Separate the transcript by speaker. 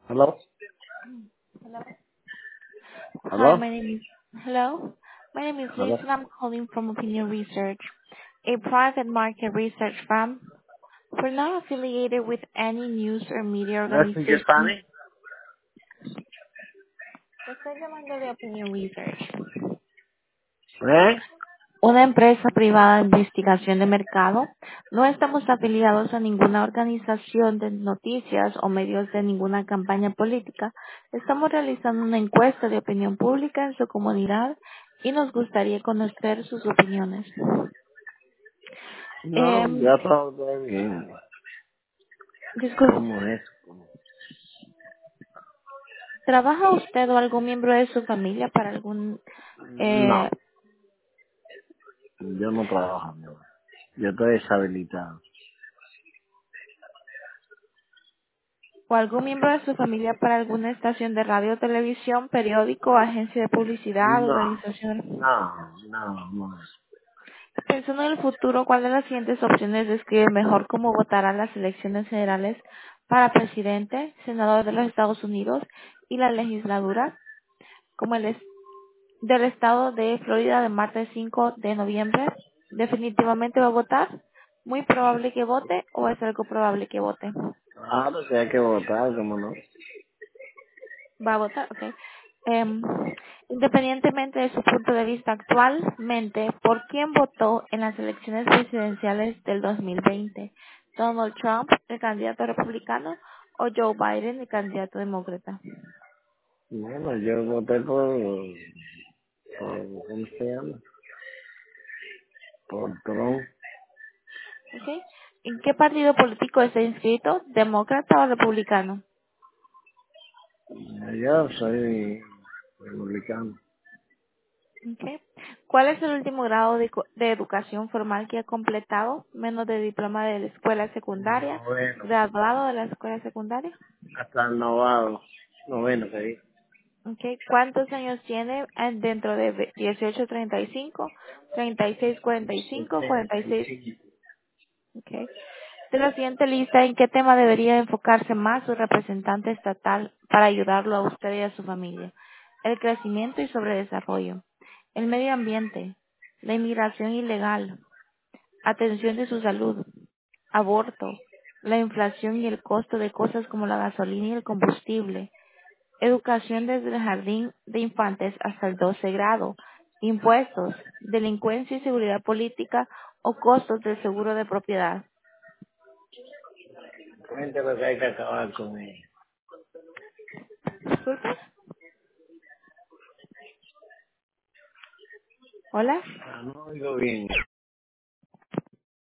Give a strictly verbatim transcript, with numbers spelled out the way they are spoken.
Speaker 1: Hello?
Speaker 2: Hello. Hi,
Speaker 1: Hello?
Speaker 2: my name is Hello. My name is Liz,
Speaker 1: Hello?
Speaker 2: and I'm calling from Opinion Research, a private market research firm. We're not affiliated with any news or media
Speaker 1: ¿No speak
Speaker 2: organization.
Speaker 1: Spanish?
Speaker 2: Te estoy llamando de Opinion Research,
Speaker 1: ¿Eh?
Speaker 2: una empresa privada de investigación de mercado. No estamos afiliados a ninguna organización de noticias o medios de ninguna campaña política. Estamos realizando una encuesta de opinión pública en su comunidad y nos gustaría conocer sus opiniones.
Speaker 1: No,
Speaker 2: Eh,
Speaker 1: ya está todo bien.
Speaker 2: disculpe,
Speaker 1: ¿Cómo es?
Speaker 2: ¿trabaja usted o algún miembro de su familia para algún eh,
Speaker 1: No, yo no trabajo, mi amor. Yo estoy deshabilitado.
Speaker 2: o algún miembro de su familia para alguna estación de radio, televisión, periódico, agencia de publicidad,
Speaker 1: No,
Speaker 2: organización?
Speaker 1: no, no, no.
Speaker 2: Pensando en el futuro, ¿cuál de las siguientes opciones describe mejor cómo votarán las elecciones generales para presidente, senador de los Estados Unidos y la legislatura? Como el es- del estado de Florida de martes cinco de noviembre, definitivamente va a votar. Muy probable que vote o es algo probable que vote.
Speaker 1: Claro que hay que votar, ¿cómo no?
Speaker 2: Va a votar, ok. Em, independientemente de su punto de vista actualmente, ¿por quién votó en las elecciones presidenciales del dos mil veinte? ¿Donald Trump, el candidato republicano, o Joe Biden, el candidato demócrata?
Speaker 1: Bueno, yo voté por, por ¿cómo se llama? Por Trump.
Speaker 2: Ok. ¿En qué partido político está inscrito? ¿Demócrata o republicano?
Speaker 1: Yo soy republicano.
Speaker 2: Okay. ¿Cuál es el último grado de, co- de educación formal que ha completado? Menos de diploma de la escuela secundaria,
Speaker 1: Noveno.
Speaker 2: graduado de la escuela secundaria.
Speaker 1: Hasta el novado. Noveno, que dice.
Speaker 2: Okay. ¿Cuántos años tiene eh, dentro de ve- dieciocho treinta y cinco, treinta y seis cuarenta y cinco, cuarenta y seis?
Speaker 1: setenta y cinco.
Speaker 2: Okay. De la siguiente lista, ¿en qué tema debería enfocarse más su representante estatal para ayudarlo a usted y a su familia? El crecimiento y sobredesarrollo, el medio ambiente, la inmigración ilegal, atención de su salud, aborto, la inflación y el costo de cosas como la gasolina y el combustible, educación desde el jardín de infantes hasta el doce grado, impuestos, delincuencia y seguridad política o costos del seguro de propiedad.
Speaker 1: Gente, lo que hay que acabar con él.
Speaker 2: Disculpe. Hola.
Speaker 1: Ah, no oigo bien.